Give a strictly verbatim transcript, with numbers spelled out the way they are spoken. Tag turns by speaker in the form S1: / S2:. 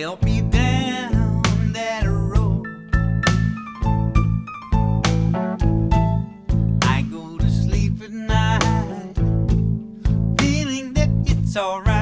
S1: help me down that road. I go to sleep at night feeling that it's alright.